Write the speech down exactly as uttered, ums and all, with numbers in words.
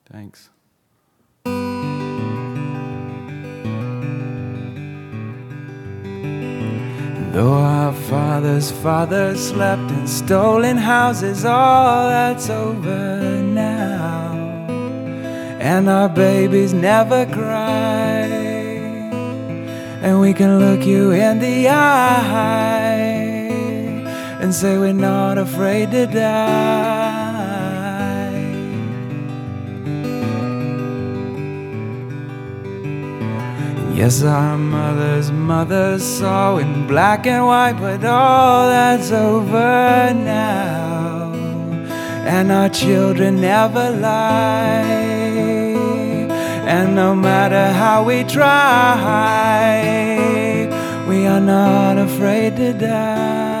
Thanks. Though our fathers' fathers slept in stolen houses, all that's over now, and our babies never cry, and we can look you in the eye and say we're not afraid to die. Yes, our mothers' mothers saw in black and white, but all that's over now, and our children never lie, and no matter how we try, we are not afraid to die.